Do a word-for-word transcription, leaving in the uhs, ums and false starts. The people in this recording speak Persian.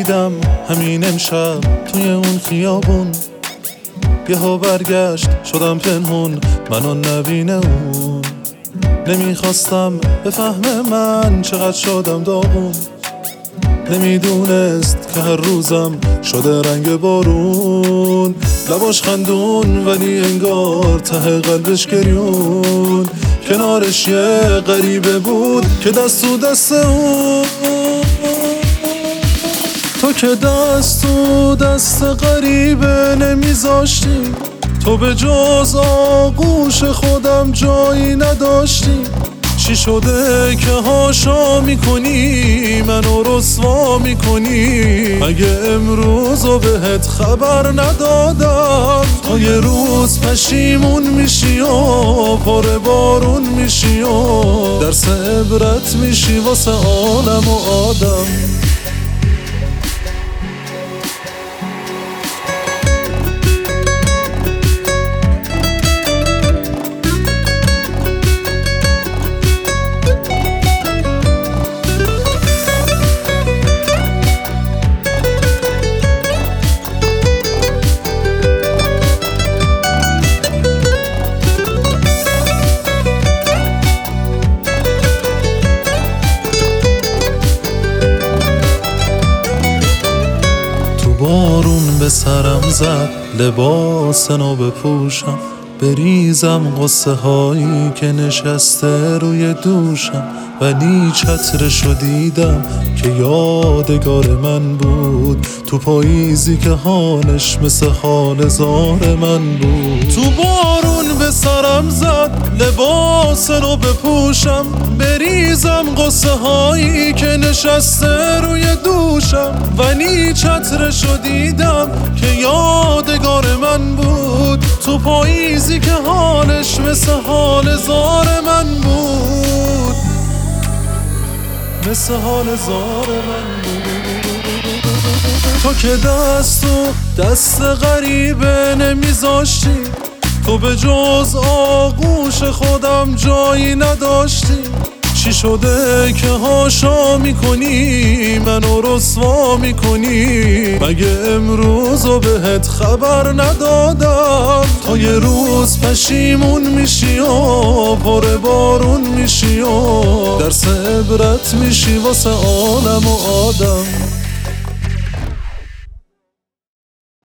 دیدم همین امشب توی اون خیابون، یهو برگشت شدم پنهون منو نبینه اون. نمیخواستم بفهمه من چقدر شدم داغون، نمیدونست که هر روزم شده رنگ بارون. لباش خندون ولی انگار ته قلبش گریون، کنارش یه غریبه بود که دست تو دست اون. تو که دست تو دست غریبه نمیذاشتی، تو به جز آغوش خودم جایی نداشتی. چی شده که هاشا میکنی منو رسوا میکنی؟ مگه امروزو بهت خبر ندادم؟ تا یه روز پشیمون میشی و پر بارون میشی و درس عبرت میشی واسه عالم و آدم. بارون به سرم زد لباس نو بپوشم، بریزم قصه هایی که نشسته روی دوشم. ولی چترشو دیدم که یادگار من بود، تو پاییزی که حالش مثل حال زار من بود. تو بارون به سرم زد لباس نو بپوشم، بریزم قصه هایی که نشسته روی دوشم. ولی چترشو دیدم که یادگار من بود، تو پاییزی که حالش مثل حال زار من بود، مثل حال زار من بود. تو که دست تو دست غریبه نمیذاشتی، تو به جز آغوش خودم جایی نداشتی. چی شده که هاشا میکنی منو رسوا میکنی؟ مگه امروزو بهت خبر ندادم؟ تا یه روز پشیمون میشی و پر بارون میشی و درس عبرت میشی واسه عالم و آدم.